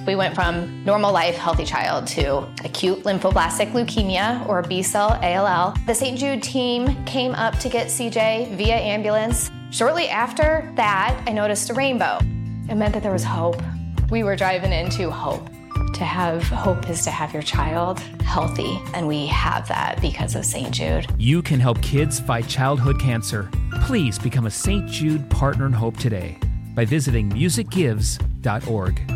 We went from normal life, healthy child to acute lymphoblastic leukemia, or B-cell ALL. The St. Jude team came up to get CJ via ambulance. Shortly after that, I noticed a rainbow. It meant that there was hope. We were driving into hope. To have hope is to have your child healthy, and we have that because of St. Jude. You can help kids fight childhood cancer. Please become a St. Jude Partner in Hope today by visiting musicgives.org.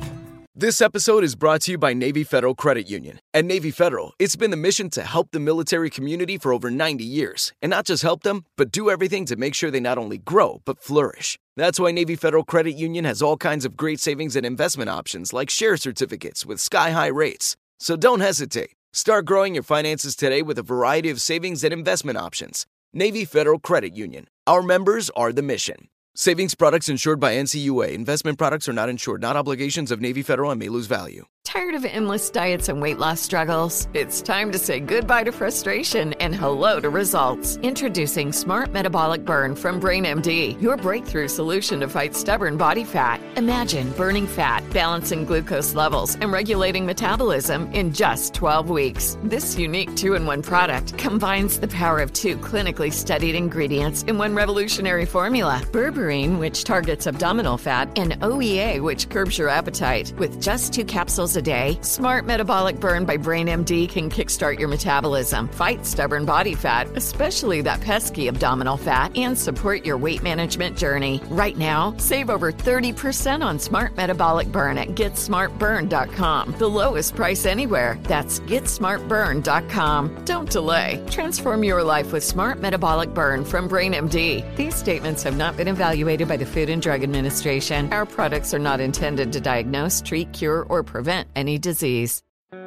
This episode is brought to you by Navy Federal Credit Union. At Navy Federal, it's been the mission to help the military community for over 90 years. And not just help them, but do everything to make sure they not only grow, but flourish. That's why Navy Federal Credit Union has all kinds of great savings and investment options like share certificates with sky-high rates. So don't hesitate. Start growing your finances today with a variety of savings and investment options. Navy Federal Credit Union. Our members are the mission. Savings products insured by NCUA. Investment products are not insured, not obligations of Navy Federal and may lose value. Tired of endless diets and weight loss struggles? It's time to say goodbye to frustration and hello to results. Introducing Smart Metabolic Burn from BrainMD, your breakthrough solution to fight stubborn body fat. Imagine burning fat, balancing glucose levels, and regulating metabolism in just 12 weeks. This unique 2-in-1 product combines the power of 2 clinically studied ingredients in one revolutionary formula. Berberine, which targets abdominal fat, and OEA, which curbs your appetite. With just 2 capsules a day, Smart Metabolic Burn by BrainMD can kickstart your metabolism, fight stubborn body fat, especially that pesky abdominal fat, and support your weight management journey. Right now, save over 30% on Smart Metabolic Burn at GetSmartBurn.com. The lowest price anywhere. That's GetSmartBurn.com. Don't delay. Transform your life with Smart Metabolic Burn from BrainMD. These statements have not been evaluated by the Food and Drug Administration. Our products are not intended to diagnose, treat, cure, or prevent any disease.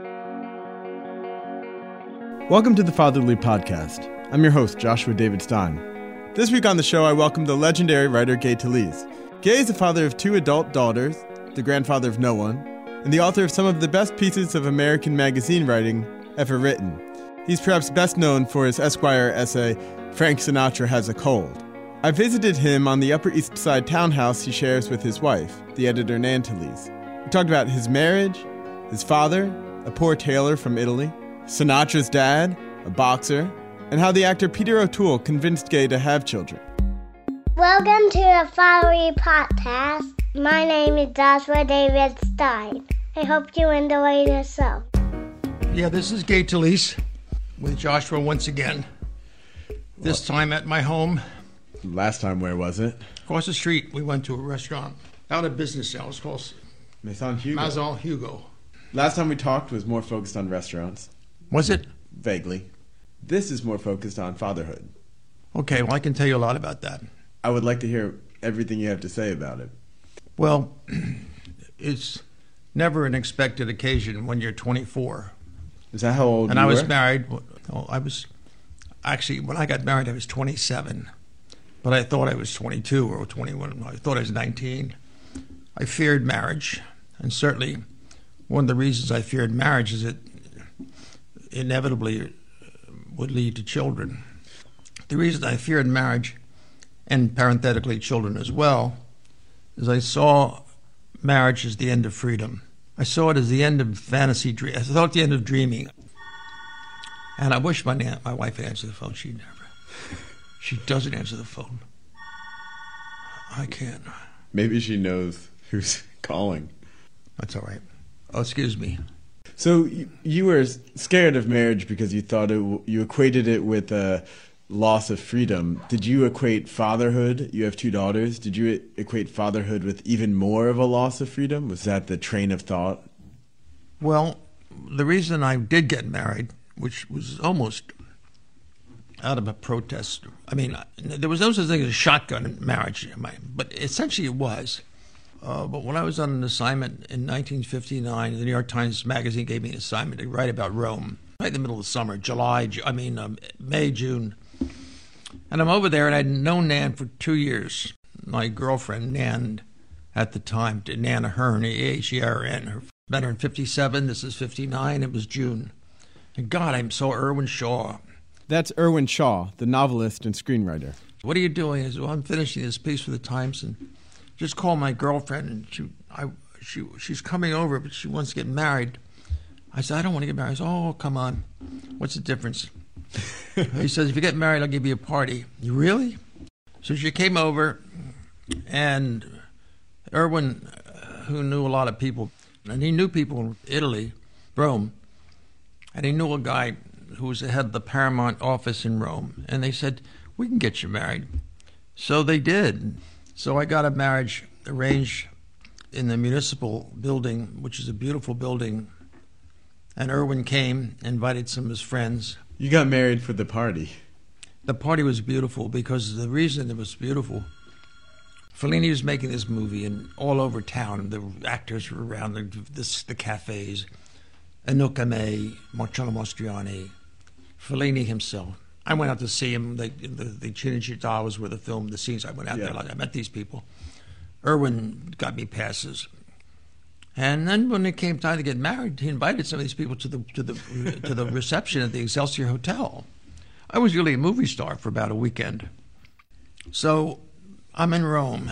Welcome to the Fatherly Podcast. I'm your host, Joshua David Stein. This week on the show, I welcome the legendary writer Gay Talese. Gay is the father of 2 adult daughters, the grandfather of no one, and the author of some of the best pieces of American magazine writing ever written. He's perhaps best known for his Esquire essay, Frank Sinatra Has a Cold. I visited him on the Upper East Side townhouse he shares with his wife, the editor Nan Talese. We talked about his marriage, his father, a poor tailor from Italy, Sinatra's dad, a boxer, and how the actor Peter O'Toole convinced Gay to have children. Welcome to the Fatherly Podcast. My name is Joshua David Stein. I hope you enjoy the show. Yeah, this is Gay Talese with Joshua once again. This time at my home. Last time, where was it? Across the street, we went to a restaurant. Out of business now. It's called Maison Hugo. Maison Hugo. Last time we talked was more focused on restaurants. Was it? Vaguely. This is more focused on fatherhood. Okay, well, I can tell you a lot about that. I would like to hear everything you have to say about it. Well, it's never an expected occasion when you're 24. Is that how old and you I was were? Married. Well, I was actually, when I got married, I was 27. But I thought I was 22 or 21. I thought I was 19. I feared marriage. And certainly one of the reasons I feared marriage is it inevitably would lead to children. The reason I feared marriage, and parenthetically children as well, is I saw marriage as the end of freedom. I saw it as the end of fantasy dream. I saw it the end of dreaming. And I wish my wife answered the phone. She never. She doesn't answer the phone. I can't. Maybe she knows who's calling. That's all right. Oh, excuse me. So you were scared of marriage because you thought you equated it with a loss of freedom. Did you equate fatherhood? You have 2 daughters. Did you equate fatherhood with even more of a loss of freedom? Was that the train of thought? Well, the reason I did get married, which was almost out of a protest. I mean, there was no such thing as a shotgun marriage, but essentially it was. But when I was on an assignment in 1959, the New York Times Magazine gave me an assignment to write about Rome, right in the middle of the summer, May, June. And I'm over there, and I'd known Nan for 2 years. My girlfriend, Nan, at the time, Nan Ahern, A-H-E-R-N. Met her in 57, this is 59, it was June. And God, I saw Irwin Shaw. That's Irwin Shaw, the novelist and screenwriter. What are you doing? I said, well, I'm finishing this piece for the Times, and just called my girlfriend, and she's coming over, but she wants to get married. I said, I don't want to get married. He said, oh, come on. What's the difference? He says, if you get married, I'll give you a party. You really? So she came over, and Erwin, who knew a lot of people, and he knew people in Italy, Rome, and he knew a guy who was the head of the Paramount office in Rome, and they said, we can get you married. So they did. So I got a marriage arranged in the municipal building, which is a beautiful building, and Erwin came, invited some of his friends. You got married for the party. The party was beautiful because the reason it was beautiful, Fellini was making this movie, and all over town, the actors were around the cafes, Enoch May, Marcello Mastroianni, Fellini himself. I went out to see him. The Cinecittà was where the film, the scenes. I went out there. I met these people. Erwin got me passes, and then when it came time to get married, he invited some of these people to the reception at the Excelsior Hotel. I was really a movie star for about a weekend. So I'm in Rome,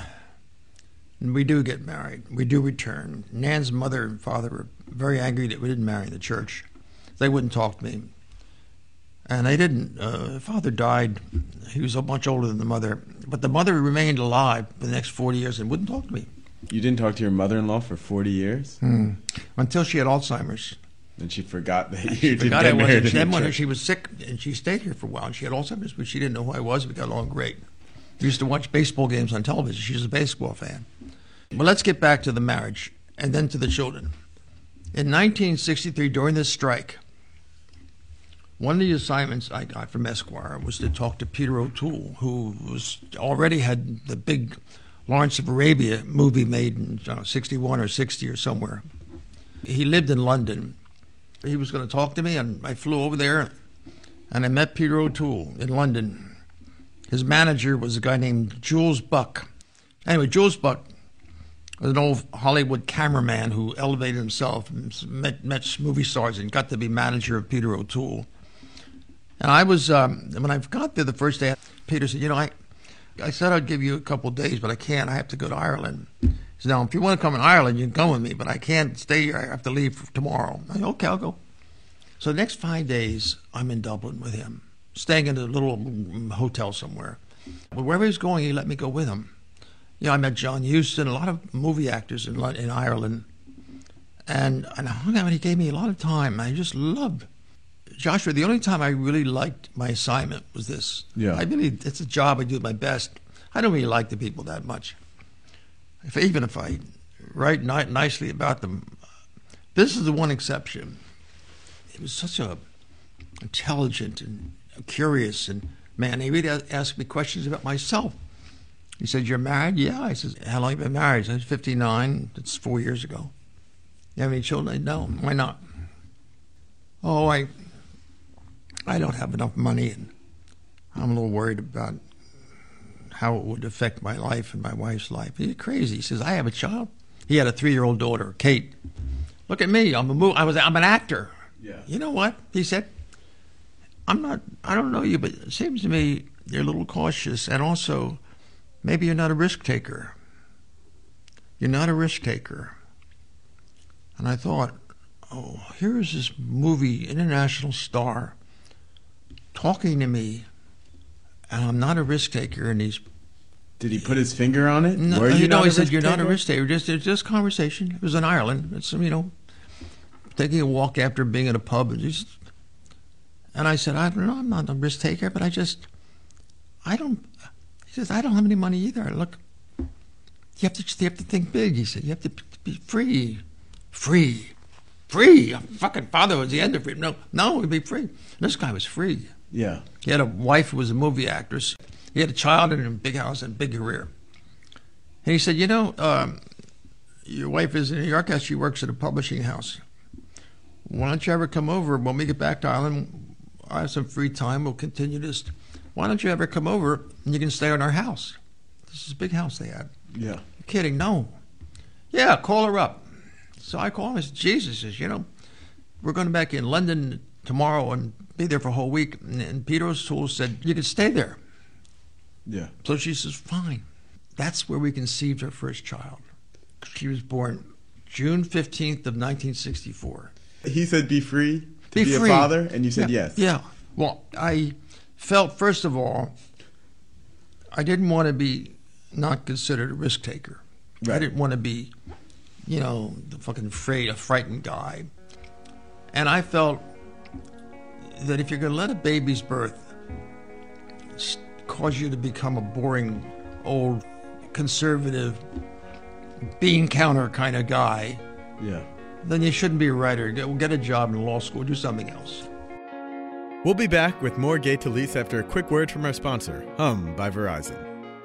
and we do get married. We do return. Nan's mother and father were very angry that we didn't marry in the church. They wouldn't talk to me. And they didn't. Father died. He was much older than the mother. But the mother remained alive for the next 40 years and wouldn't talk to me. You didn't talk to your mother-in-law for 40 years? Until she had Alzheimer's. And she forgot that you didn't get married. Then when she was sick, and she stayed here for a while, and she had Alzheimer's, but she didn't know who I was. We got along great. We used to watch baseball games on television. She's a baseball fan. But let's get back to the marriage and then to the children. In 1963, during this strike, one of the assignments I got from Esquire was to talk to Peter O'Toole, who already had the big Lawrence of Arabia movie made in 61 or 60 or somewhere. He lived in London. He was going to talk to me, and I flew over there, and I met Peter O'Toole in London. His manager was a guy named Jules Buck. Anyway, Jules Buck was an old Hollywood cameraman who elevated himself and met movie stars and got to be manager of Peter O'Toole. And I was, when I got there the first day, Peter said, I said I'd give you a couple of days, but I can't. I have to go to Ireland. He said, now, if you want to come in Ireland, you can come with me, but I can't stay here. I have to leave tomorrow. I said, okay, I'll go. So the next 5 days, I'm in Dublin with him, staying in a little hotel somewhere. But wherever he's going, he let me go with him. I met John Huston, a lot of movie actors in Ireland. And I hung out, and he gave me a lot of time. I just loved Joshua. The only time I really liked my assignment was this. Yeah. It's a job I do my best. I don't really like the people that much. Even if I write nicely about them. This is the one exception. He was such a intelligent and curious and man. He really asked me questions about myself. He said, "You're married?" "Yeah." I said, "How long have you been married?" I said, 59. That's 4 years ago. "You have any children?" "No." "Why not?" "Oh, I don't have enough money, and I'm a little worried about how it would affect my life and my wife's life." He's crazy. He says, "I have a child." He had a 3-year-old daughter, Kate. "Look at me. I'm an actor." Yeah. "You know what?" he said. I don't know you, but it seems to me you're a little cautious, and also maybe you're not a risk taker. You're not a risk taker. And I thought, oh, here is this movie international star talking to me, and I'm not a risk taker, and he's... Did he put his finger on it? No, he said, "You're not a risk taker." Just conversation. It was in Ireland. It's, taking a walk after being in a pub. And I said, "I don't know, I'm not a risk taker, but I don't..." He says, "I don't have any money either." Look, you have to think big. He said, "You have to be free. Free. A fucking father was the end of freedom. No, it'd be free." And this guy was free. Yeah. He had a wife who was a movie actress. He had a child in a big house and a big career. And he said, "Your wife is in New York. She works at a publishing house. Why don't you ever come over when we get back to Ireland? I have some free time. We'll continue this. Why don't you ever come over and you can stay in our house?" This is a big house they had. Yeah. "You're kidding?" "No." "Yeah, call her up." So I call him. I said, "Jesus," says, "we're going back in London tomorrow and be there for a whole week." And Peter O'Toole said, "You can stay there." Yeah. So she says, "Fine." That's where we conceived our first child. She was born June 15th of 1964. He said be free to Be be free. a father, and you said yes. Yeah. Well, I felt, first of all, I didn't want to be not considered a risk taker. Right. I didn't want to be, the fucking frightened guy. And I felt that if you're going to let a baby's birth cause you to become a boring, old, conservative, bean counter kind of guy, Yeah. then you shouldn't be a writer. Get a job in law school, do something else. We'll be back with more Gay Talese after a quick word from our sponsor, Hum by Verizon.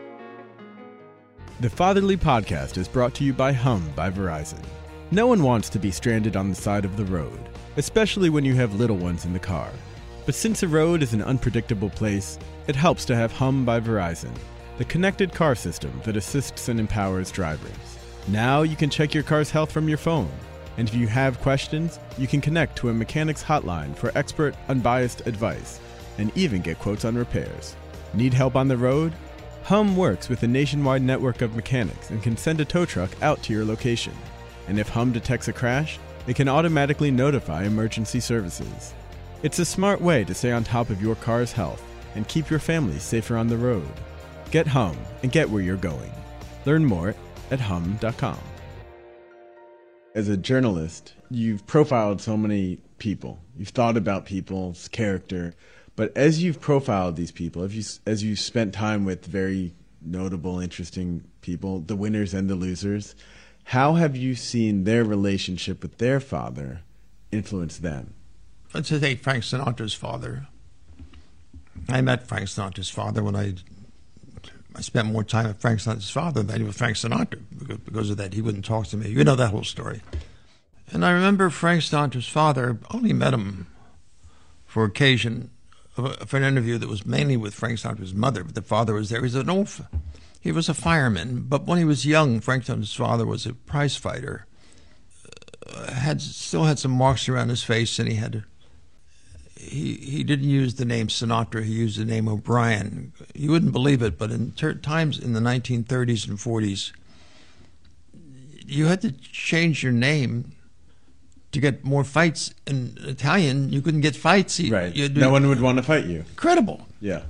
The Fatherly Podcast is brought to you by Hum by Verizon. No one wants to be stranded on the side of the road, especially when you have little ones in the car. But since a road is an unpredictable place, it helps to have Hum by Verizon, the connected car system that assists and empowers drivers. Now you can check your car's health from your phone, and if you have questions, you can connect to a mechanic's hotline for expert, unbiased advice, and even get quotes on repairs. Need help on the road? Hum works with a nationwide network of mechanics and can send a tow truck out to your location. And if Hum detects a crash, it can automatically notify emergency services. It's a smart way to stay on top of your car's health and keep your family safer on the road. Get Hum and get where you're going. Learn more at hum.com. As a journalist, you've profiled so many people. You've thought about people's character. But as you've profiled these people, as you've spent time with very notable, interesting people, the winners and the losers, how have you seen their relationship with their father influence them? Let's take Frank Sinatra's father. I met Frank Sinatra's father when I spent more time with Frank Sinatra's father than I did with Frank Sinatra. Because of that, he wouldn't talk to me. You know that whole story. And I remember Frank Sinatra's father, only met him for occasion, for an interview that was mainly with Frank Sinatra's mother, but the father was there. He was a fireman, but when he was young, Frank Sinatra's father was a prize fighter. Still had some marks around his face, and he didn't use the name Sinatra. He used the name O'Brien. You wouldn't believe it, but in times in the 1930s and 40s, you had to change your name to get more fights. In Italian, you couldn't get fights. Right. No one would want to fight you. Incredible. Yeah.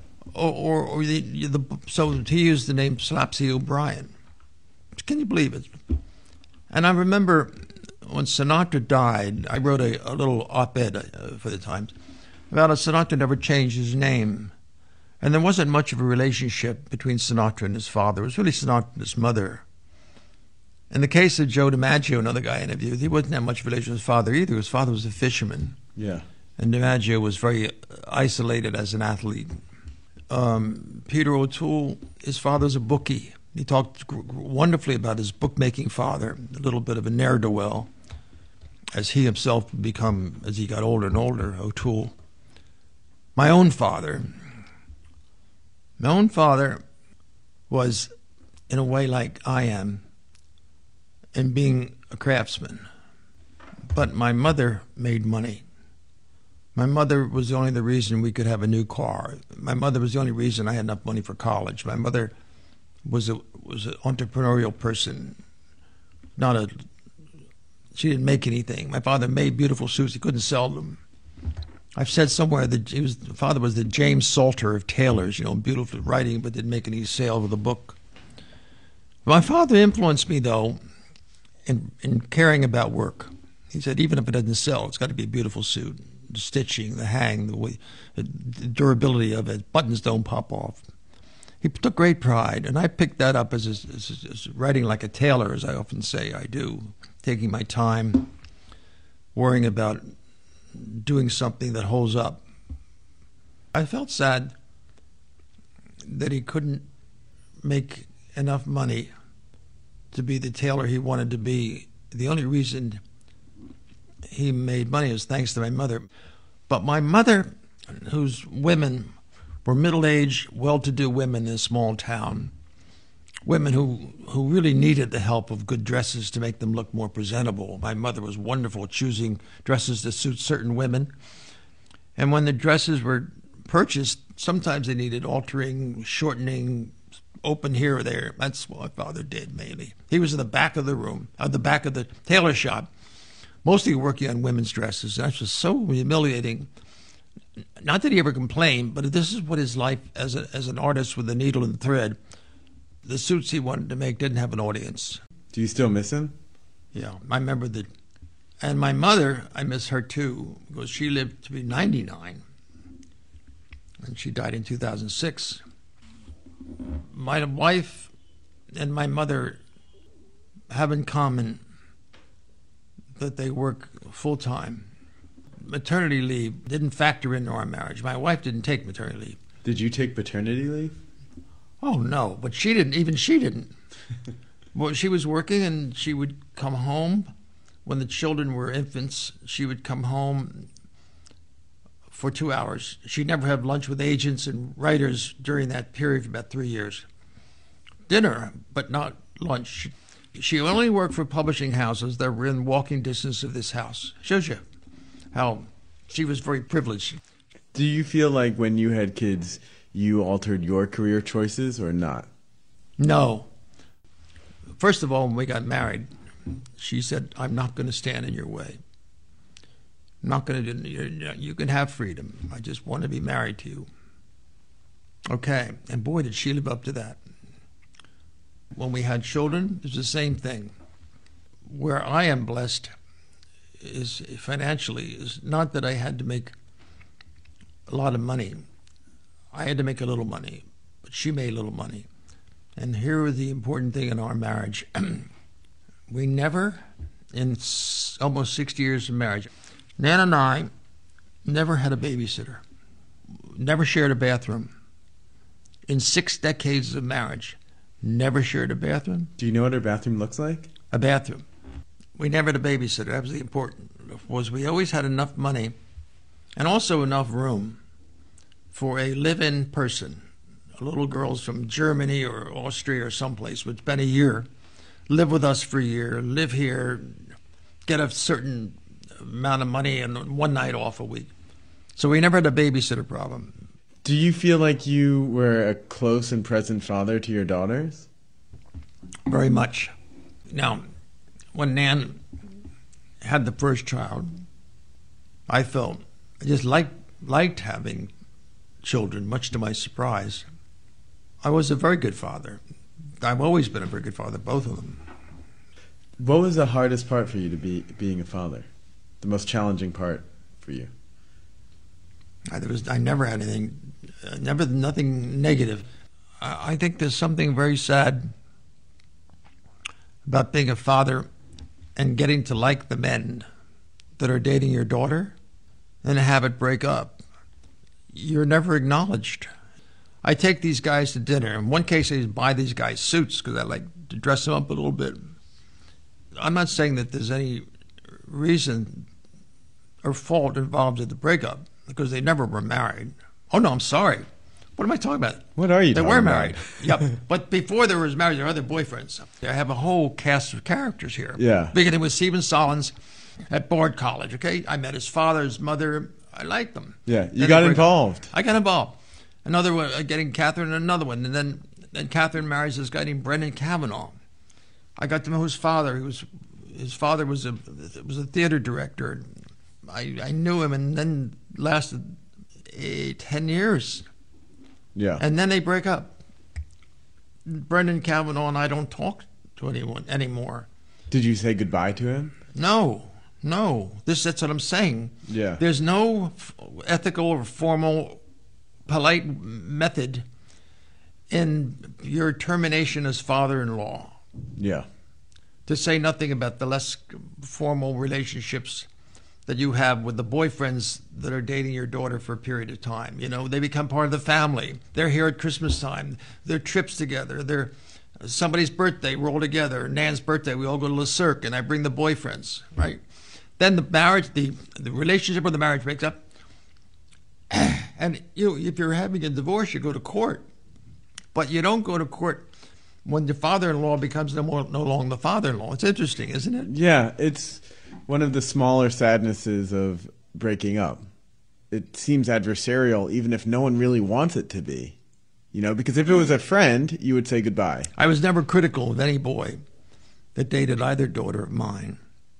So he used the name Slapsy O'Brien. Can you believe it? And I remember when Sinatra died, I wrote a little op-ed for the Times about how Sinatra never changed his name. And there wasn't much of a relationship between Sinatra and his father. It was really Sinatra and his mother. In the case of Joe DiMaggio, another guy I interviewed, he wasn't that much relation with his father either. His father was a fisherman. Yeah. And DiMaggio was very isolated as an athlete. Peter O'Toole, his father's a bookie. He talked wonderfully about his bookmaking father, a little bit of a ne'er-do-well, as he himself would become, as he got older and older, O'Toole. My own father was, in a way, like I am, in being a craftsman. But my mother made money. My mother was only the reason we could have a new car. My mother was the only reason I had enough money for college. My mother was an entrepreneurial person. She didn't make anything. My father made beautiful suits. He couldn't sell them. I've said somewhere that father was the James Salter of tailors, beautiful writing, but didn't make any sale of the book. My father influenced me, though, in caring about work. He said, even if it doesn't sell, it's got to be a beautiful suit. The stitching, the hang, the durability of it, buttons don't pop off. He took great pride, and I picked that up as writing like a tailor, as I often say I do, taking my time, worrying about doing something that holds up. I felt sad that he couldn't make enough money to be the tailor he wanted to be. The only reason he made money was thanks to my mother. But my mother, whose women were middle-aged, well-to-do women in a small town, women who really needed the help of good dresses to make them look more presentable. My mother was wonderful at choosing dresses to suit certain women. And when the dresses were purchased, sometimes they needed altering, shortening, open here or there. That's what my father did mainly. He was in the back of the room, the back of the tailor shop, mostly working on women's dresses. That was so humiliating. Not that he ever complained, but this is what his life as an artist with a needle and thread. The suits he wanted to make didn't have an audience. Do you still miss him? Yeah, I remember that. And my mother, I miss her too, because she lived to be 99, and she died in 2006. My wife and my mother have in common that they work full-time. Maternity leave didn't factor into our marriage. My wife didn't take maternity leave. Did you take paternity leave? Oh, no, but she didn't. Even she didn't. Well, she was working, and she would come home. When the children were infants, she would come home for 2 hours. She'd never have lunch with agents and writers during that period for about 3 years. Dinner, but not lunch. She only worked for publishing houses that were in walking distance of this house. Shows you how she was very privileged. Do you feel like when you had kids, you altered your career choices or not? No. First of all, when we got married, she said, I'm not going to stand in your way. I'm not going to do, you can have freedom. I just want to be married to you. Okay. And boy, did she live up to that. When we had children, it was the same thing. Where I am blessed is financially, is not that I had to make a lot of money. I had to make a little money, but she made little money. And here was the important thing in our marriage. We never, in almost 60 years of marriage, Nan and I never had a babysitter, never shared a bathroom. In 6 decades of marriage, never shared a bathroom. Do you know what her bathroom looks like? A bathroom. We never had a babysitter. That was the important. Was we always had enough money and also enough room for a live-in person. Little girls from Germany or Austria or someplace would spend a year, live with us for a year, live here, get a certain amount of money and one night off a week. So we never had a babysitter problem. Do you feel like you were a close and present father to your daughters? Very much. Now, when Nan had the first child, I just liked having children, much to my surprise. I was a very good father. I've always been a very good father, both of them. What was the hardest part for you to being a father? The most challenging part for you? I never had nothing negative. I think there's something very sad about being a father and getting to like the men that are dating your daughter and have it break up. You're never acknowledged. I take these guys to dinner. In one case, I buy these guys suits because I like to dress them up a little bit. I'm not saying that there's any reason or fault involved in the breakup because they never were married. Oh, no, I'm sorry. What am I talking about? What are you talking about? They were married. Yep. But before they were married, there were other boyfriends. I have a whole cast of characters here. Yeah. Beginning with Stephen Solons at Bard College, okay? I met his father, his mother. I liked them. Yeah, you got involved. I got involved. Another one, getting Catherine, another one. And then Catherine marries this guy named Brendan Kavanaugh. I got to know his father. His father was a theater director. I knew him, and then lasted 10 years. Yeah. And then they break up. Brendan Kavanaugh and I don't talk to anyone anymore. Did you say goodbye to him? No. That's what I'm saying. Yeah. There's no ethical or formal, polite method in your termination as father-in-law. Yeah. To say nothing about the less formal relationships that you have with the boyfriends that are dating your daughter for a period of time. You know, they become part of the family. They're here at Christmas time. Their trips together. They're somebody's birthday, we're all together. Nan's birthday, we all go to Le Cirque, and I bring the boyfriends, right? Then the marriage, the relationship or the marriage breaks up. And if you're having a divorce, you go to court. But you don't go to court when the father-in-law becomes no longer the father-in-law. It's interesting, isn't it? Yeah, it's one of the smaller sadnesses of breaking up. It seems adversarial, even if no one really wants it to be. You know, because if it was a friend, you would say goodbye. I was never critical of any boy that dated either daughter of mine.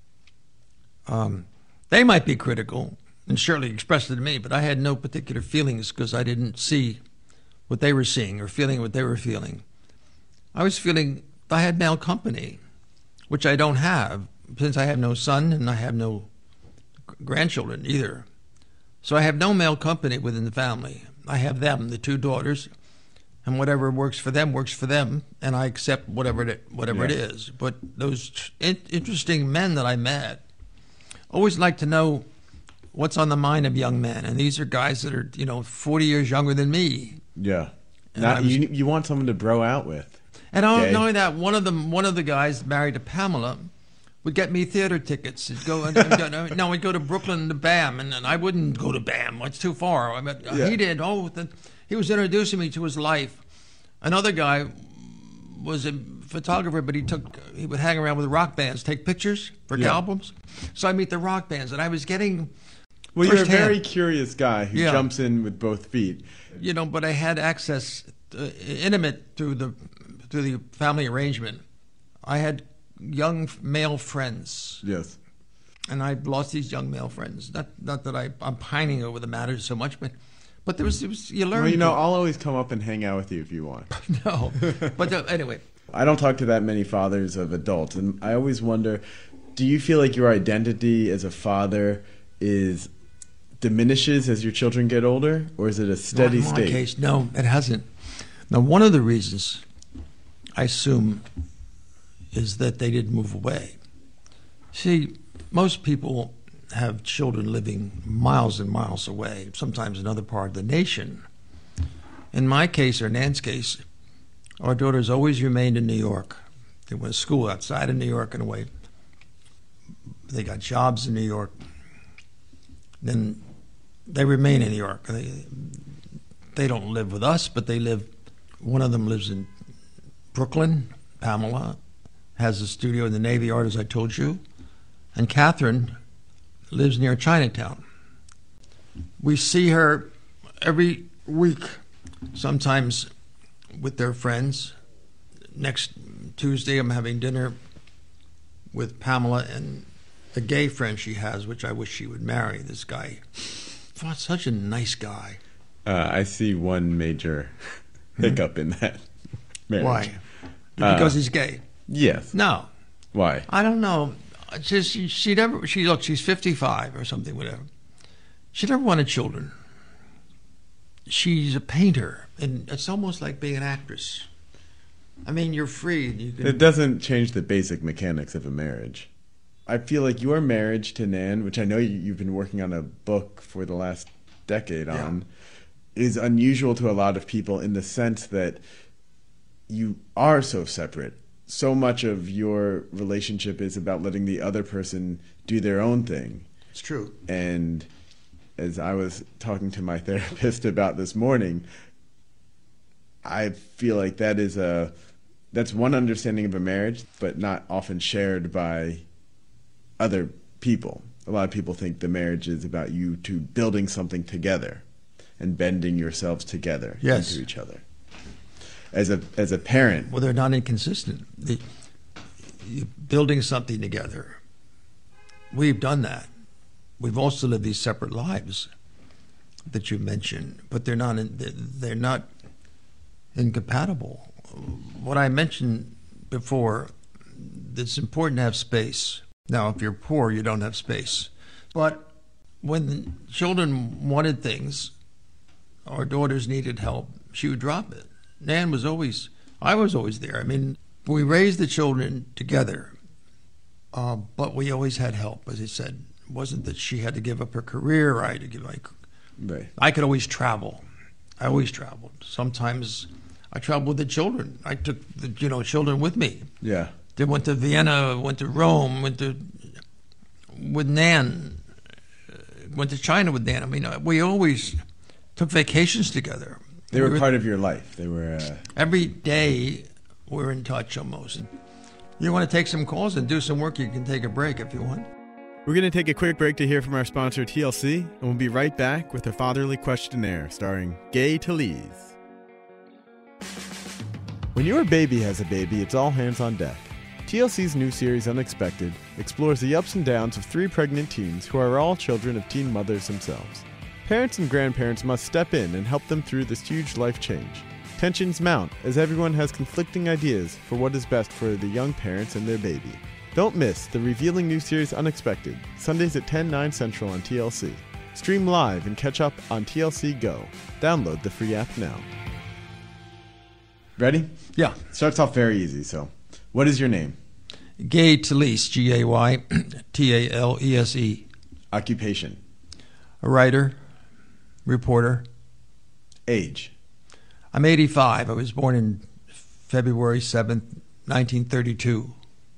They might be critical and surely expressed it to me, but I had no particular feelings because I didn't see what they were seeing or feeling what they were feeling. I was feeling I had male company, which I don't have since I have no son and I have no grandchildren either. So I have no male company within the family. I have them, the 2 daughters, and whatever works for them, and I accept whatever it is. But those interesting men that I met always like to know what's on the mind of young men, and these are guys that are 40 years younger than me. Yeah, you want someone to bro out with. And not only that, one of the guys married to Pamela would get me theater tickets. We'd go to Brooklyn to BAM, and I wouldn't go to BAM. It's too far. He did. He was introducing me to his life. Another guy was a photographer, but he would hang around with rock bands, take pictures for albums. So I meet the rock bands, and I was getting. Well, you're a very curious guy who jumps in with both feet. But I had access, intimate through the family arrangement. I had young male friends. Yes. And I've lost these young male friends. Not that I'm pining over the matter so much, but there was you learn. Well, I'll always come up and hang out with you if you want. No, but anyway. I don't talk to that many fathers of adults, and I always wonder, do you feel like your identity as a father diminishes as your children get older, or is it a steady state? In my case, no, it hasn't. Now, one of the reasons I assume is that they didn't move away. See, most people have children living miles and miles away, sometimes another part of the nation. In my case, or Nan's case, our daughters always remained in New York. They went to school outside of New York in a way. They got jobs in New York. Then they remain in New York. They don't live with us, but one of them lives in Brooklyn. Pamela has a studio in the Navy Yard, as I told you. And Catherine lives near Chinatown. We see her every week, sometimes with their friends. Next Tuesday, I'm having dinner with Pamela and a gay friend she has, which I wish she would marry, this guy. Such a nice guy. I see one major hiccup in that marriage. Why? Because he's gay? Yes. No. Why? I don't know. She's 55 or something, whatever. She never wanted children. She's a painter, and it's almost like being an actress. I mean, you're free. It doesn't change the basic mechanics of a marriage. I feel like your marriage to Nan, which I know you've been working on a book for the last decade on, is unusual to a lot of people in the sense that you are so separate. So much of your relationship is about letting the other person do their own thing. It's true. And as I was talking to my therapist about this morning, I feel like that's one understanding of a marriage, but not often shared by other people. A lot of people think the marriage is about you two building something together and bending yourselves together into each other. As a parent, well, they're not inconsistent. Building something together. We've done that. We've also lived these separate lives that you mentioned, but they're not incompatible. What I mentioned before, it's important to have space. Now, if you're poor, you don't have space. But when the children wanted things, our daughters needed help, she would drop it. I was always there. I mean, we raised the children together, but we always had help, as I said. It wasn't that she had to give up her career, or I had to give I could always travel. I always traveled. Sometimes I traveled with the children. I took the children with me. Yeah. They went to Vienna, went to Rome, with Nan, went to China with Nan. I mean, we always took vacations together. They were part of your life. They were every day we're in touch almost. You want to take some calls and do some work, you can take a break if you want. We're going to take a quick break to hear from our sponsor, TLC, and we'll be right back with a fatherly questionnaire starring Gay Talese. When your baby has a baby, it's all hands on deck. TLC's new series Unexpected explores the ups and downs of 3 pregnant teens who are all children of teen mothers themselves. Parents and grandparents must step in and help them through this huge life change. Tensions mount as everyone has conflicting ideas for what is best for the young parents and their baby. Don't miss the revealing new series Unexpected, Sundays at 10/9 Central on TLC. Stream live and catch up on TLC Go. Download the free app now. Ready? Yeah. Starts off very easy, so what is your name? Gay Talese, Gaytalese. Occupation? A writer, reporter. Age? I'm 85. I was born in February 7th, 1932.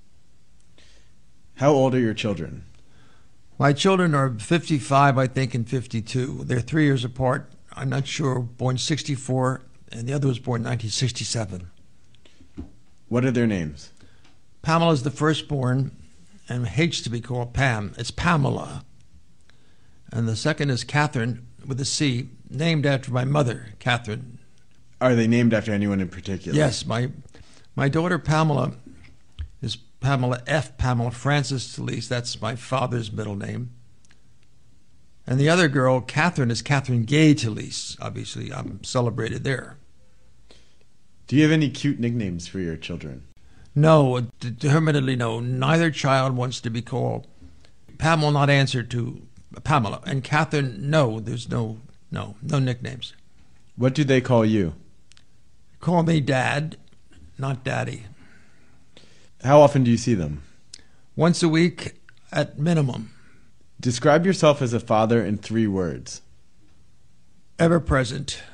How old are your children? My children are 55, I think, and 52. They're 3 years apart. I'm not sure. Born 64, and the other was born 1967. What are their names? Pamela's the firstborn and hates to be called Pam. It's Pamela. And the second is Catherine with a C, named after my mother, Catherine. Are they named after anyone in particular? Yes, my daughter Pamela is Pamela Frances Talese. That's my father's middle name. And the other girl, Catherine, is Catherine Gay Talese. Obviously, I'm celebrated there. Do you have any cute nicknames for your children? No, determinedly no. Neither child wants to be called. Pam will not answer to Pamela. And Catherine, no, there's no nicknames. What do they call you? Call me Dad, not Daddy. How often do you see them? Once a week at minimum. Describe yourself as a father in 3 words. Ever present.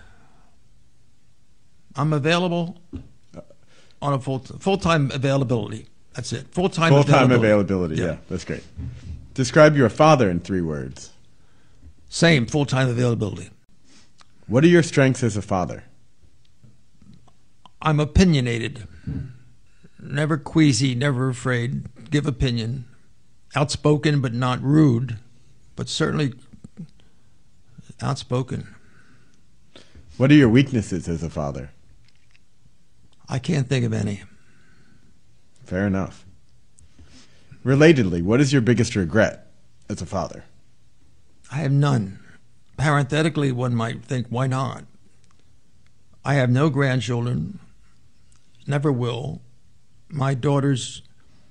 I'm available on a full-time availability. That's it. Full-time availability. Yeah, that's great. Describe your father in 3 words. Same, full-time availability. What are your strengths as a father? I'm opinionated. Never queasy, never afraid. Give opinion. Outspoken but not rude, but certainly outspoken. What are your weaknesses as a father? I can't think of any. Fair enough. Relatedly, what is your biggest regret as a father? I have none. Parenthetically, one might think, why not? I have no grandchildren, never will. My daughters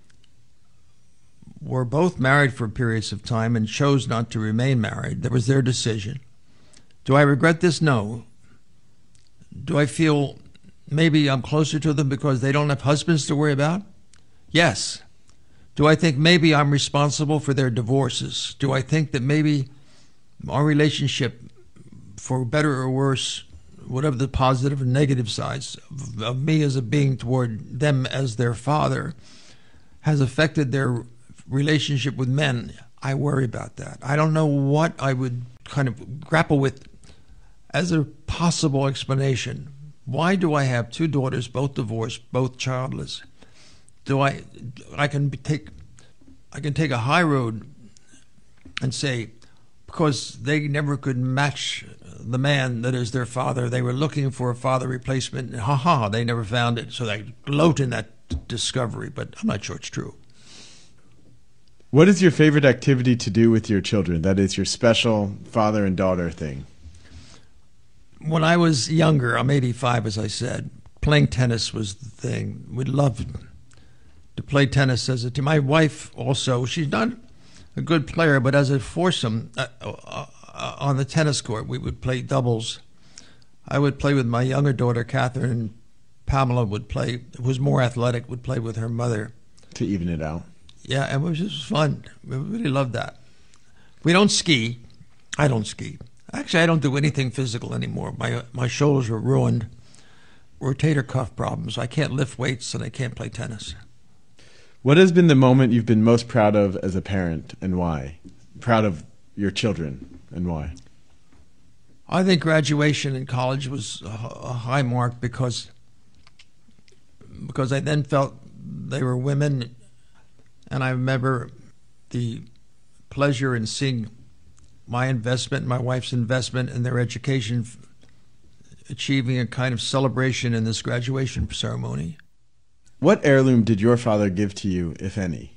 were both married for periods of time and chose not to remain married. That was their decision. Do I regret this? No. Do I feel maybe I'm closer to them because they don't have husbands to worry about? Yes. Do I think maybe I'm responsible for their divorces? Do I think that maybe our relationship, for better or worse, whatever the positive and negative sides of me as a being toward them as their father, has affected their relationship with men? I worry about that. I don't know what I would kind of grapple with as a possible explanation. Why do I have 2 daughters, both divorced, both childless? I can take a high road and say, because they never could match the man that is their father, they were looking for a father replacement, and they never found it. So they gloat in that discovery, but I'm not sure it's true. What is your favorite activity to do with your children? That is your special father and daughter thing. When I was younger, I'm 85, as I said, playing tennis was the thing. We'd love to play tennis as a team. My wife also, she's not a good player, but as a foursome on the tennis court, we would play doubles. I would play with my younger daughter, Catherine, and Pamela would play, who was more athletic, would play with her mother. To even it out. Yeah, and it was just fun. We really loved that. We don't ski. I don't ski. Actually, I don't do anything physical anymore. My shoulders are ruined. Rotator cuff problems. I can't lift weights and I can't play tennis. What has been the moment you've been most proud of as a parent and why? Proud of your children and why? I think graduation in college was a high mark because I then felt they were women, and I remember the pleasure in seeing my investment, my wife's investment in their education achieving a kind of celebration in this graduation ceremony. What heirloom did your father give to you, if any?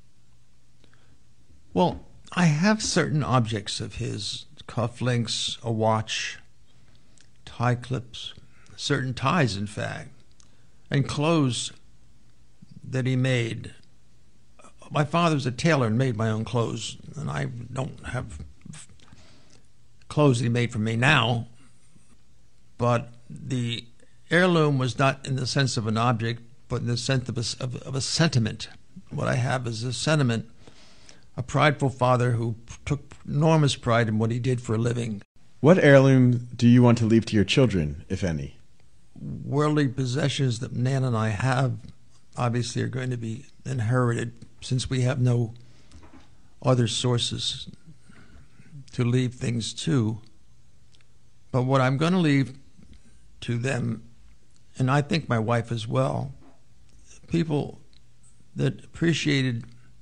Well, I have certain objects of his, cufflinks, a watch, tie clips, certain ties, in fact, and clothes that he made. My father's a tailor and made my own clothes, and I don't have clothes that he made for me now. But the heirloom was not in the sense of an object, but in the sense of a sentiment. What I have is a sentiment, a prideful father who took enormous pride in what he did for a living. What heirloom do you want to leave to your children, if any? Worldly possessions that Nan and I have obviously are going to be inherited, since we have no other sources to leave things to. But what I'm going to leave to them, and I think my wife as well, people that appreciated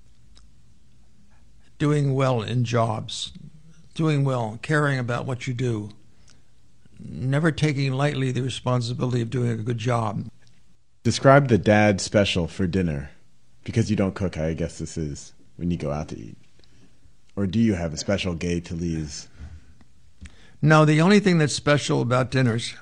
doing well in jobs, doing well, caring about what you do, never taking lightly the responsibility of doing a good job. Describe the dad special for dinner. Because you don't cook, I guess this is when you go out to eat. Or do you have a special Gay Talese? No, the only thing that's special about dinners,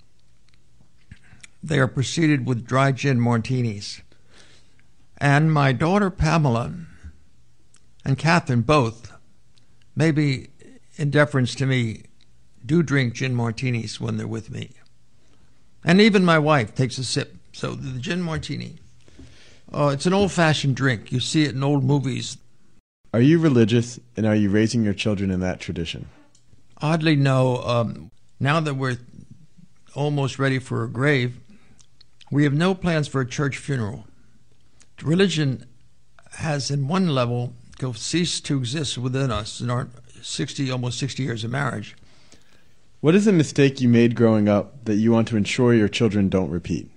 they are preceded with dry gin martinis. And my daughter Pamela and Catherine both, maybe in deference to me, do drink gin martinis when they're with me. And even my wife takes a sip. So the gin martini, it's an old-fashioned drink. You see it in old movies. Are you religious, and are you raising your children in that tradition? Oddly, no. Now that we're almost ready for a grave, we have no plans for a church funeral. Religion has, in one level, ceased to exist within us in our almost 60 years of marriage. What is a mistake you made growing up that you want to ensure your children don't repeat?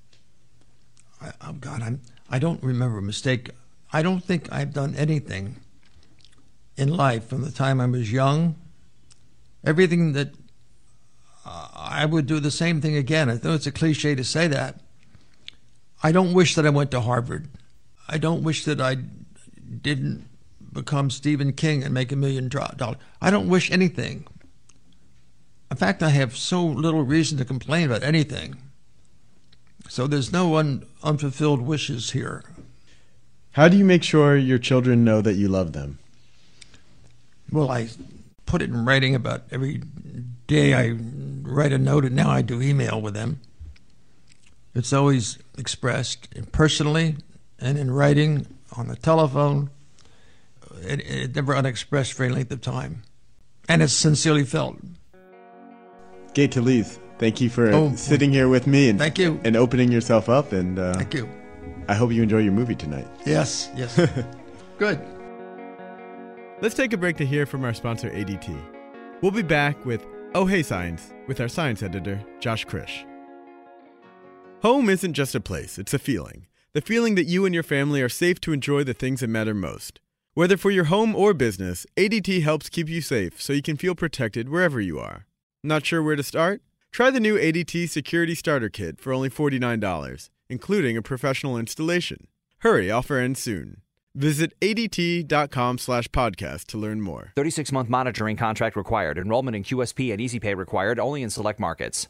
I don't remember a mistake. I don't think I've done anything in life from the time I was young. Everything that I would do the same thing again. I know it's a cliche to say that. I don't wish that I went to Harvard. I don't wish that I didn't become Stephen King and make $1 million. I don't wish anything. In fact, I have so little reason to complain about anything. So there's no unfulfilled wishes here. How do you make sure your children know that you love them? Well, I put it in writing about every day. I write a note, and now I do email with them. It's always expressed personally and in writing, on the telephone. It's never unexpressed for any length of time. And it's sincerely felt. Gay Talese, thank you for sitting here with me and thank you. And opening yourself up. And thank you. I hope you enjoy your movie tonight. Yes. Good. Let's take a break to hear from our sponsor, ADT. We'll be back with Oh Hey Science with our science editor, Josh Krish. Home isn't just a place, it's a feeling. The feeling that you and your family are safe to enjoy the things that matter most. Whether for your home or business, ADT helps keep you safe so you can feel protected wherever you are. Not sure where to start? Try the new ADT Security Starter Kit for only $49, including a professional installation. Hurry, offer ends soon. Visit ADT.com/podcast to learn more. 36-month monitoring contract required. Enrollment in QSP and Easy Pay required only in select markets.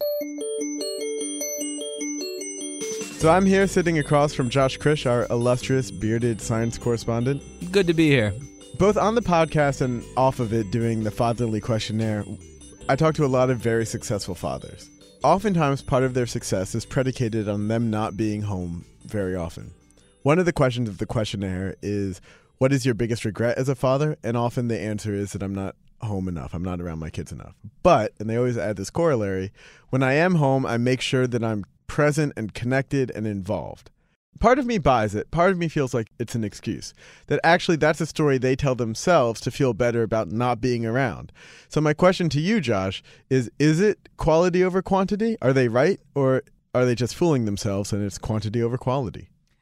So I'm here sitting across from Josh Krish, our illustrious bearded science correspondent. Good to be here. Both on the podcast and off of it doing the fatherly questionnaire, I talk to a lot of very successful fathers. Oftentimes, part of their success is predicated on them not being home very often. One of the questions of the questionnaire is, what is your biggest regret as a father? And often the answer is that I'm not home enough. I'm not around my kids enough. But, and they always add this corollary, when I am home, I make sure that I'm present and connected and involved. Part of me buys it. Part of me feels like it's an excuse. That actually that's a story they tell themselves to feel better about not being around. So my question to you, Josh, is it quality over quantity? Are they right? Or are they just fooling themselves and it's quantity over quality?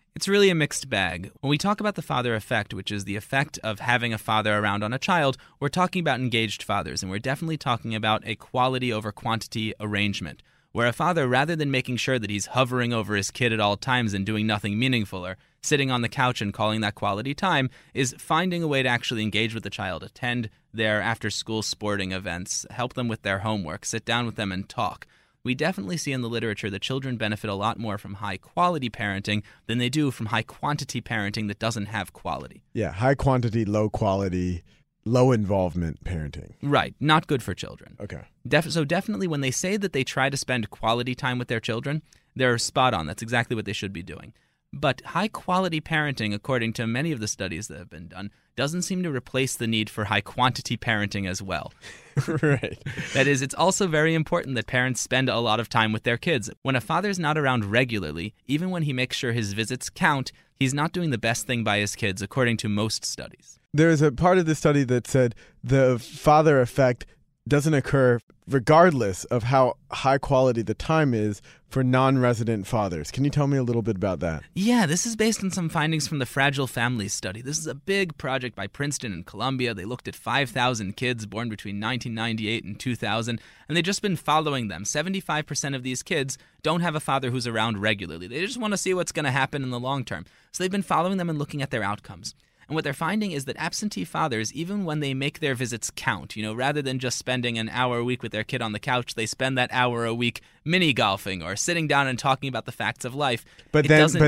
It's really a mixed bag. When we talk about the father effect, which is the effect of having a father around on a child, we're talking about engaged fathers, and we're definitely talking about a quality over quantity arrangement, where a father, rather than making sure that he's hovering over his kid at all times and doing nothing meaningful or sitting on the couch and calling that quality time, is finding a way to actually engage with the child, attend their after-school sporting events, help them with their homework, sit down with them and talk. We definitely see in the literature that children benefit a lot more from high-quality parenting than they do from high-quantity parenting that doesn't have quality. Yeah, high quantity, low quality, low involvement parenting. Right, not good for children. Okay. So definitely when they say that they try to spend quality time with their children, they're spot on. That's exactly what they should be doing. But high-quality parenting, according to many of the studies that have been done, doesn't seem to replace the need for high-quantity parenting as well. Right. That is, it's also very important that parents spend a lot of time with their kids. When a father's not around regularly, even when he makes sure his visits count, he's not doing the best thing by his kids, according to most studies. There's a part of the study that said the father effect doesn't occur regardless of how high quality the time is for non-resident fathers. Can you tell me a little bit about that? Yeah, this is based on some findings from the Fragile Families Study. This is a big project by Princeton and Columbia. They looked at 5,000 kids born between 1998 and 2000, and they've just been following them. 75% of these kids don't have a father who's around regularly. They just want to see what's going to happen in the long term. So they've been following them and looking at their outcomes. And what they're finding is that absentee fathers, even when they make their visits count, rather than just spending an hour a week with their kid on the couch, they spend that hour a week mini-golfing or sitting down and talking about the facts of life. But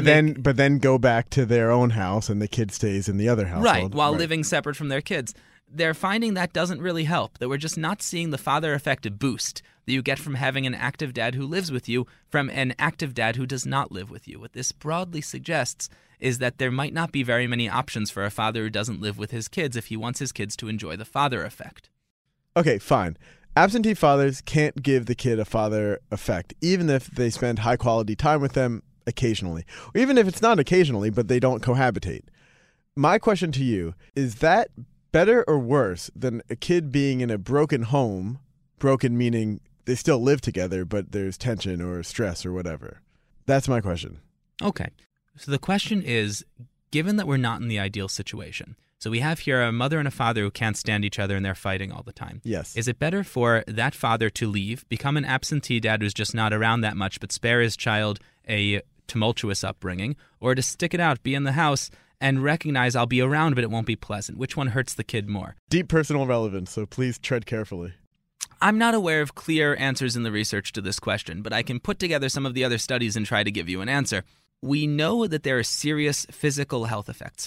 then go back to their own house and the kid stays in the other household. Right, while living separate from their kids. They're finding that doesn't really help, that we're just not seeing the father effect boost that you get from having an active dad who lives with you from an active dad who does not live with you. What this broadly suggests is that there might not be very many options for a father who doesn't live with his kids if he wants his kids to enjoy the father effect. Okay, fine. Absentee fathers can't give the kid a father effect, even if they spend high-quality time with them occasionally. Or even if it's not occasionally, but they don't cohabitate. My question to you, is that better or worse than a kid being in a broken home, broken meaning they still live together, but there's tension or stress or whatever? That's my question. Okay. So the question is, given that we're not in the ideal situation, so we have here a mother and a father who can't stand each other and they're fighting all the time. Yes. Is it better for that father to leave, become an absentee dad who's just not around that much, but spare his child a tumultuous upbringing, or to stick it out, be in the house, and recognize I'll be around, but it won't be pleasant? Which one hurts the kid more? Deep personal relevance, so please tread carefully. I'm not aware of clear answers in the research to this question, but I can put together some of the other studies and try to give you an answer. We know that there are serious physical health effects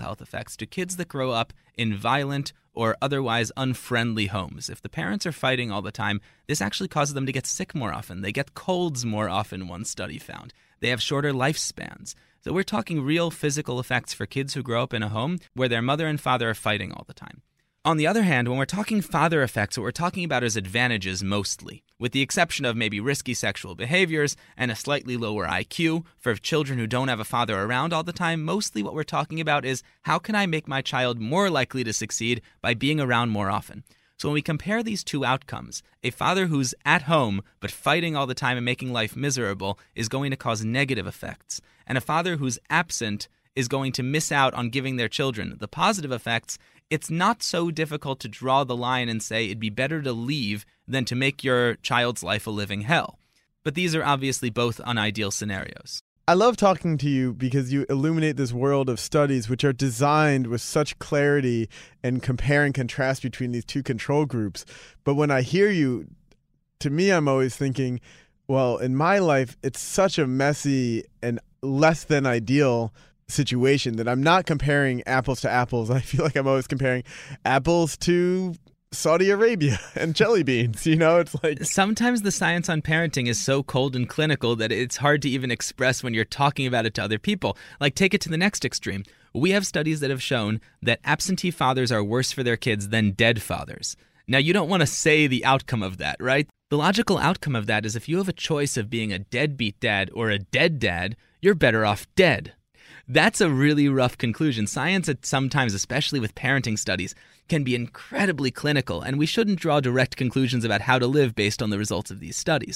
to kids that grow up in violent or otherwise unfriendly homes. If the parents are fighting all the time, this actually causes them to get sick more often. They get colds more often, one study found. They have shorter lifespans. So we're talking real physical effects for kids who grow up in a home where their mother and father are fighting all the time. On the other hand, when we're talking father effects, what we're talking about is advantages mostly, with the exception of maybe risky sexual behaviors and a slightly lower IQ for children who don't have a father around all the time. Mostly what we're talking about is how can I make my child more likely to succeed by being around more often? So when we compare these two outcomes, a father who's at home but fighting all the time and making life miserable is going to cause negative effects. And a father who's absent is going to miss out on giving their children the positive effects. It's not so difficult to draw the line and say it'd be better to leave than to make your child's life a living hell. But these are obviously both unideal scenarios. I love talking to you because you illuminate this world of studies which are designed with such clarity and compare and contrast between these two control groups. But when I hear you, to me, I'm always thinking, well, in my life, it's such a messy and less than ideal situation that I'm not comparing apples to apples. I feel like I'm always comparing apples to Saudi Arabia and jelly beans. It's like sometimes the science on parenting is so cold and clinical that it's hard to even express when you're talking about it to other people. Like, take it to the next extreme. We have studies that have shown that absentee fathers are worse for their kids than dead fathers. Now, you don't want to say the outcome of that, right? The logical outcome of that is if you have a choice of being a deadbeat dad or a dead dad, you're better off dead. That's a really rough conclusion. Science, sometimes, especially with parenting studies, can be incredibly clinical, and we shouldn't draw direct conclusions about how to live based on the results of these studies.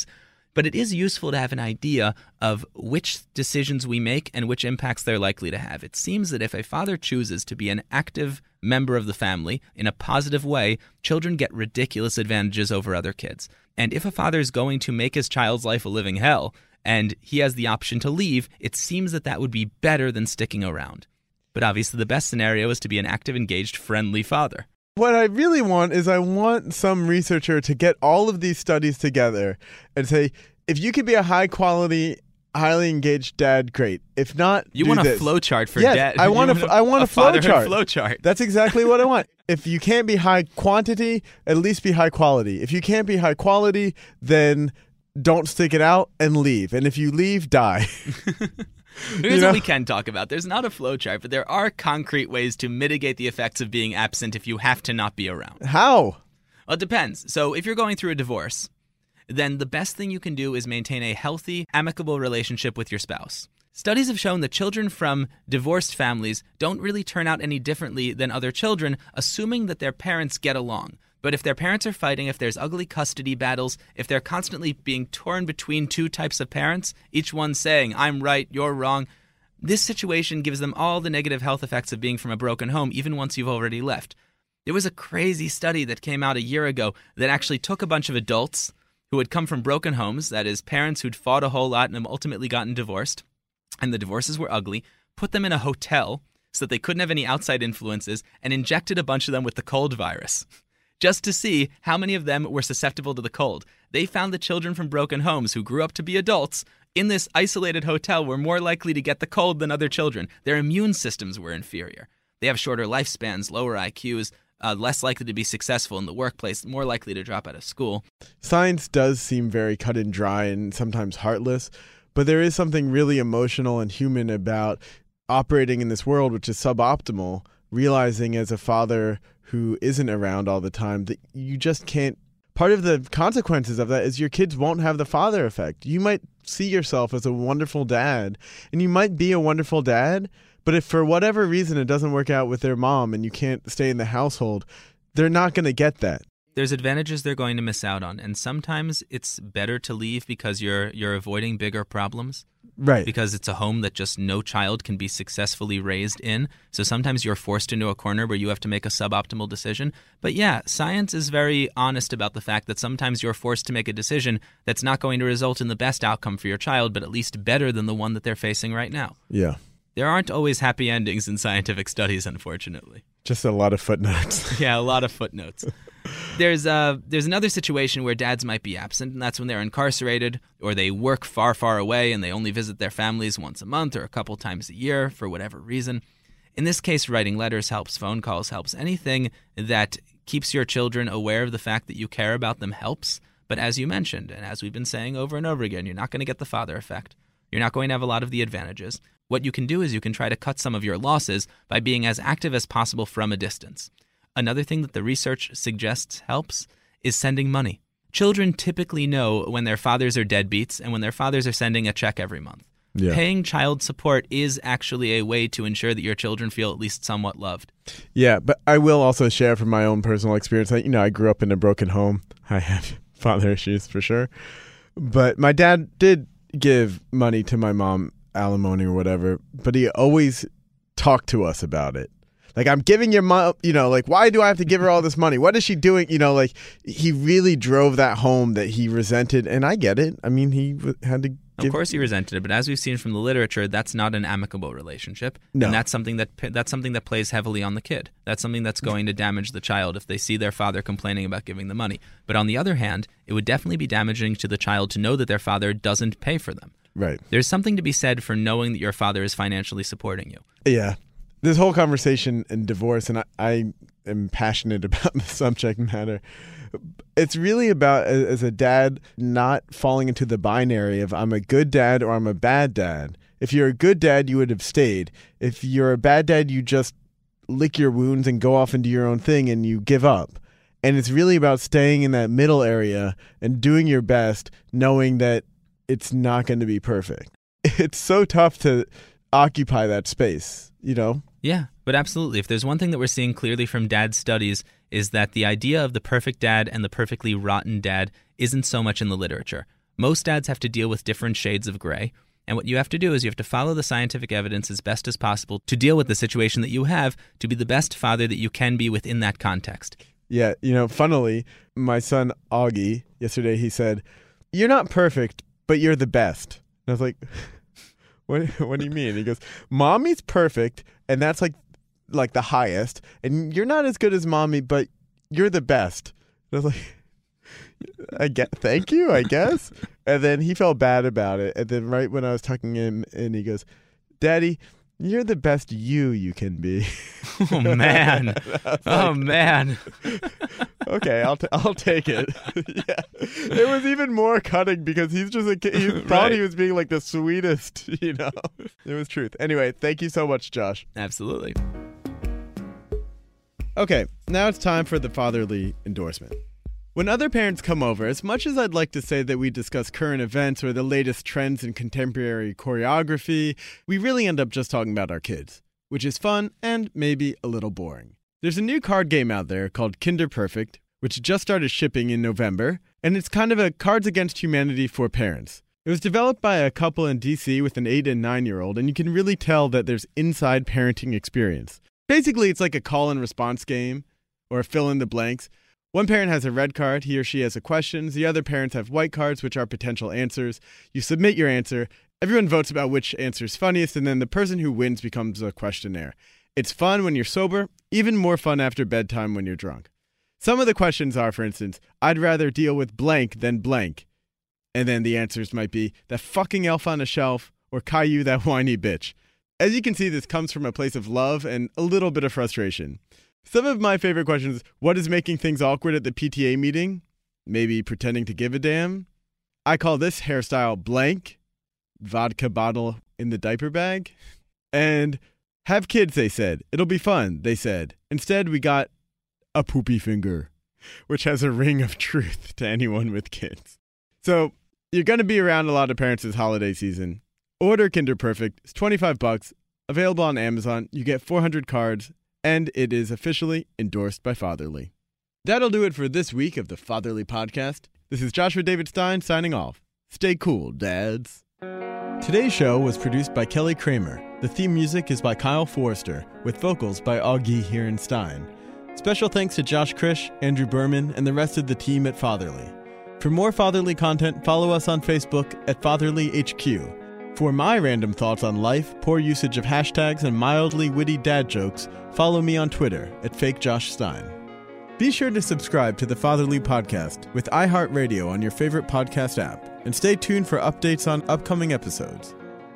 But it is useful to have an idea of which decisions we make and which impacts they're likely to have. It seems that if a father chooses to be an active member of the family in a positive way, children get ridiculous advantages over other kids. And if a father is going to make his child's life a living hell and he has the option to leave, it seems that that would be better than sticking around. But obviously the best scenario is to be an active, engaged, friendly father. What I really want is I want some researcher to get all of these studies together and say, if you could be a high-quality, highly engaged dad, great. If not, you do want this. a flow chart for yes, dad. I want a flow chart. That's exactly what I want. If you can't be high quantity, at least be high quality. If you can't be high quality, then don't stick it out and leave. And if you leave, die. Here's what we can talk about. There's not a flow chart, but there are concrete ways to mitigate the effects of being absent if you have to not be around. How? Well, it depends. So if you're going through a divorce, then the best thing you can do is maintain a healthy, amicable relationship with your spouse. Studies have shown that children from divorced families don't really turn out any differently than other children, assuming that their parents get along. But if their parents are fighting, if there's ugly custody battles, if they're constantly being torn between two types of parents, each one saying, I'm right, you're wrong, this situation gives them all the negative health effects of being from a broken home, even once you've already left. There was a crazy study that came out a year ago that actually took a bunch of adults who had come from broken homes, that is, parents who'd fought a whole lot and have ultimately gotten divorced, and the divorces were ugly, put them in a hotel so that they couldn't have any outside influences, and injected a bunch of them with the cold virus, just to see how many of them were susceptible to the cold. They found that children from broken homes who grew up to be adults in this isolated hotel were more likely to get the cold than other children. Their immune systems were inferior. They have shorter lifespans, lower IQs, less likely to be successful in the workplace, more likely to drop out of school. Science does seem very cut and dry and sometimes heartless, but there is something really emotional and human about operating in this world which is suboptimal, realizing as a father who isn't around all the time that you just can't. Part of the consequences of that is your kids won't have the father effect. You might see yourself as a wonderful dad, and you might be a wonderful dad, but if for whatever reason it doesn't work out with their mom and you can't stay in the household, they're not going to get that. There's advantages they're going to miss out on, and sometimes it's better to leave because you're avoiding bigger problems. Right. Because it's a home that just no child can be successfully raised in. So sometimes you're forced into a corner where you have to make a suboptimal decision. But yeah, science is very honest about the fact that sometimes you're forced to make a decision that's not going to result in the best outcome for your child, but at least better than the one that they're facing right now. Yeah. There aren't always happy endings in scientific studies, unfortunately. Just a lot of footnotes. Yeah, a lot of footnotes. There's another situation where dads might be absent, and that's when they're incarcerated or they work far, far away and they only visit their families once a month or a couple times a year for whatever reason. In this case, writing letters helps, phone calls helps. Anything that keeps your children aware of the fact that you care about them helps. But as you mentioned, and as we've been saying over and over again, you're not going to get the father effect. You're not going to have a lot of the advantages. What you can do is you can try to cut some of your losses by being as active as possible from a distance. Another thing that the research suggests helps is sending money. Children typically know when their fathers are deadbeats and when their fathers are sending a check every month. Yeah. Paying child support is actually a way to ensure that your children feel at least somewhat loved. Yeah, but I will also share from my own personal experience. I grew up in a broken home. I have father issues for sure. But my dad did give money to my mom, alimony or whatever, but he always talked to us about it. Like, I'm giving your mom, why do I have to give her all this money? What is she doing? He really drove that home that he resented. And I get it. I mean, he had to give. Of course he resented it. But as we've seen from the literature, that's not an amicable relationship. No. And that's something that plays heavily on the kid. That's something that's going to damage the child if they see their father complaining about giving the money. But on the other hand, it would definitely be damaging to the child to know that their father doesn't pay for them. Right. There's something to be said for knowing that your father is financially supporting you. Yeah. This whole conversation and divorce, and I am passionate about the subject matter. It's really about, as a dad, not falling into the binary of I'm a good dad or I'm a bad dad. If you're a good dad, you would have stayed. If you're a bad dad, you just lick your wounds and go off and do your own thing and you give up. And it's really about staying in that middle area and doing your best, knowing that it's not going to be perfect. It's so tough to occupy that space, Yeah, but absolutely. If there's one thing that we're seeing clearly from dad studies is that the idea of the perfect dad and the perfectly rotten dad isn't so much in the literature. Most dads have to deal with different shades of gray. And what you have to do is you have to follow the scientific evidence as best as possible to deal with the situation that you have to be the best father that you can be within that context. Yeah, funnily, my son Augie, yesterday he said, "You're not perfect, but you're the best." And I was like, what do you mean? He goes, "Mommy's perfect, and that's like the highest, and you're not as good as mommy, but you're the best." And I was like, thank you, I guess. And then he felt bad about it. And then right when I was tucking him in, he goes, "Daddy, you're the best you can be." Oh, man. Oh, man. Okay, I'll take it. Yeah. It was even more cutting because he's just a kid. He thought Right. he was being like the sweetest, It was truth. Anyway, thank you so much, Josh. Absolutely. Okay, now it's time for the fatherly endorsement. When other parents come over, as much as I'd like to say that we discuss current events or the latest trends in contemporary choreography, we really end up just talking about our kids, which is fun and maybe a little boring. There's a new card game out there called Kinder Perfect, which just started shipping in November, and it's kind of a Cards Against Humanity for parents. It was developed by a couple in DC with an 8 and 9-year-old, and you can really tell that there's inside parenting experience. Basically, it's like a call and response game, or a fill in the blanks. One parent has a red card, he or she has a question. The other parents have white cards, which are potential answers. You submit your answer. Everyone votes about which answer is funniest, and then the person who wins becomes a questionnaire. It's fun when you're sober, even more fun after bedtime when you're drunk. Some of the questions are, for instance, "I'd rather deal with blank than blank." And then the answers might be, "That fucking elf on a shelf," or "Caillou, that whiny bitch." As you can see, this comes from a place of love and a little bit of frustration. Some of my favorite questions: what is making things awkward at the PTA meeting? Maybe pretending to give a damn. I call this hairstyle blank. Vodka bottle in the diaper bag. And have kids, they said. It'll be fun, they said. Instead, we got a poopy finger, which has a ring of truth to anyone with kids. So you're going to be around a lot of parents this holiday season. Order Kinder Perfect. It's $25. Available on Amazon. You get 400 cards. And it is officially endorsed by Fatherly. That'll do it for this week of the Fatherly Podcast. This is Joshua David Stein signing off. Stay cool, dads. Today's show was produced by Kelly Kramer. The theme music is by Kyle Forrester, with vocals by Augie Hierenstein. Special thanks to Josh Krish, Andrew Berman, and the rest of the team at Fatherly. For more Fatherly content, follow us on Facebook at FatherlyHQ. For my random thoughts on life, poor usage of hashtags, and mildly witty dad jokes, follow me on Twitter at FakeJoshStein. Be sure to subscribe to the Fatherly Podcast with iHeartRadio on your favorite podcast app, and stay tuned for updates on upcoming episodes.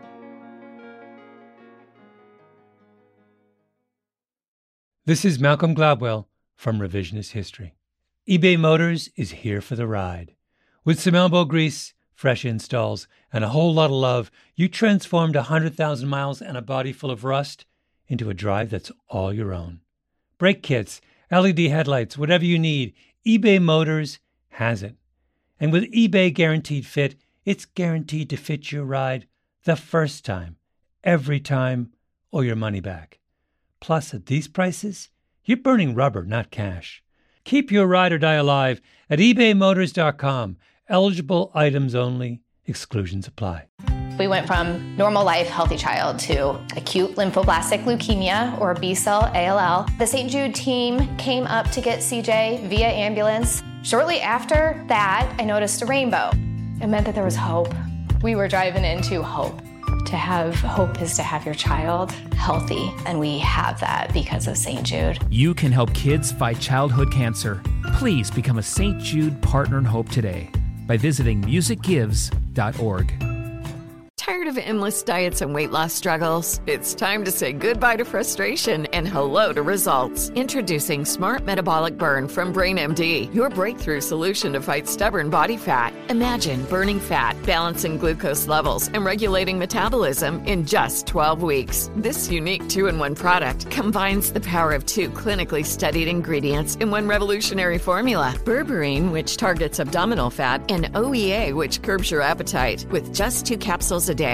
This is Malcolm Gladwell from Revisionist History. eBay Motors is here for the ride. With some elbow grease, fresh installs, and a whole lot of love, you transformed 100,000 miles and a body full of rust into a drive that's all your own. Brake kits, LED headlights, whatever you need, eBay Motors has it. And with eBay Guaranteed Fit, it's guaranteed to fit your ride the first time, every time, or your money back. Plus, at these prices, you're burning rubber, not cash. Keep your ride or die alive at ebaymotors.com. Eligible items only. Exclusions apply. We went from normal life, healthy child to acute lymphoblastic leukemia, or B-cell ALL. The St. Jude team came up to get CJ via ambulance. Shortly after that, I noticed a rainbow. It meant that there was hope. We were driving into hope. To have hope is to have your child healthy, and we have that because of St. Jude. You can help kids fight childhood cancer. Please become a St. Jude Partner in Hope today by visiting musicgives.org. Tired of endless diets and weight loss struggles? It's time to say goodbye to frustration and hello to results. Introducing Smart Metabolic Burn from BrainMD, your breakthrough solution to fight stubborn body fat. Imagine burning fat, balancing glucose levels, and regulating metabolism in just 12 weeks. This unique 2-in-1 product combines the power of 2 clinically studied ingredients in one revolutionary formula. Berberine, which targets abdominal fat, and OEA, which curbs your appetite. With just 2 capsules a day,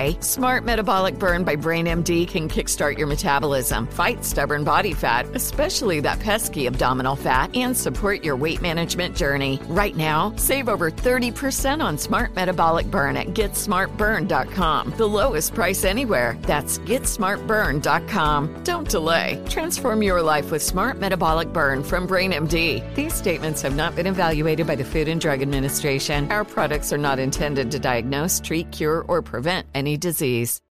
today. Smart Metabolic Burn by BrainMD can kickstart your metabolism, fight stubborn body fat, especially that pesky abdominal fat, and support your weight management journey. Right now, save over 30% on Smart Metabolic Burn at GetSmartBurn.com. The lowest price anywhere. That's GetSmartBurn.com. Don't delay. Transform your life with Smart Metabolic Burn from BrainMD. These statements have not been evaluated by the Food and Drug Administration. Our products are not intended to diagnose, treat, cure, or prevent any disease.